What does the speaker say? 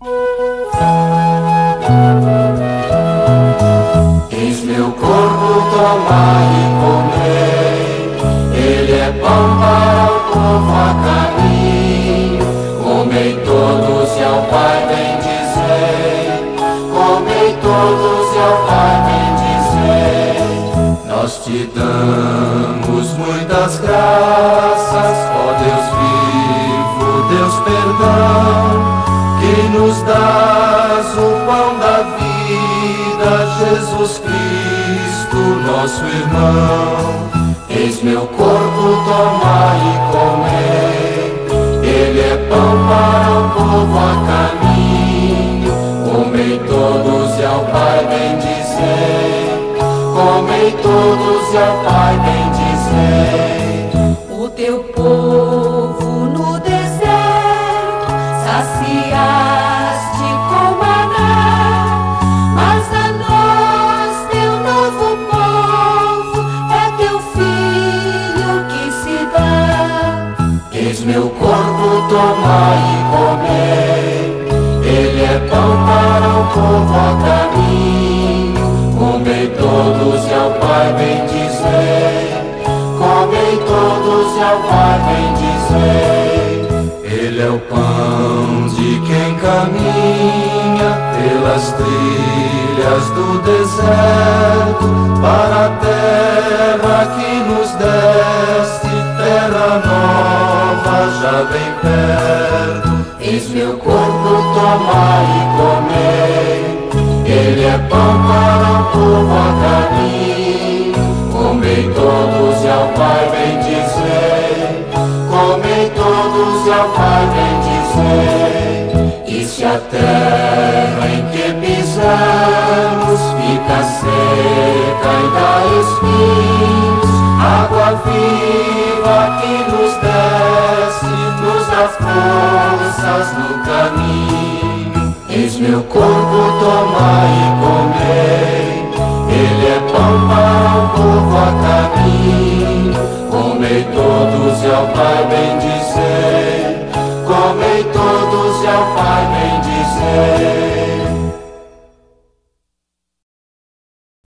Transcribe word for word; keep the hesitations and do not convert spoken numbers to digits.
Eis meu corpo, tomai e comei, ele é pão para o povo a caminho. Comei todos e ao Pai bendizei, comei todos e ao Pai bendizei. Nós te damos muitas graças, ó Deus vivo, Deus perdão, que nos dás o pão da vida, Jesus Cristo, nosso irmão. Eis meu corpo, tomai e comei, ele é pão para o povo a caminho. Comei todos e ao Pai bendizei, comei todos e ao Pai bendizei. O teu povo no deserto saciaste com maná, mas a nós teu novo povo é teu filho que se dá. Eis meu corpo, tomai e comei, ele é pão para o povo a caminho. Comei todos e ao Pai bendizei, comei todos e ao Pai bendizei. Ele é o pão de quem caminha pelas trilhas do deserto, para a terra que nos deste, terra nova já bem perto. Eis meu corpo, tomai e comei, ele é pão para o povo a caminho. Comei todos e ao Pai bendizei, comei todos e ao Pai bendizei. E se a terra em que pisamos fica seca e dá espinhos, água viva que nos desce, nos dá forças no caminho. Eis meu corpo, tomai e comei, ele é pão para o povo a caminho. Comei todos e ao Pai bendizei, comei todos e ao Pai bendizei.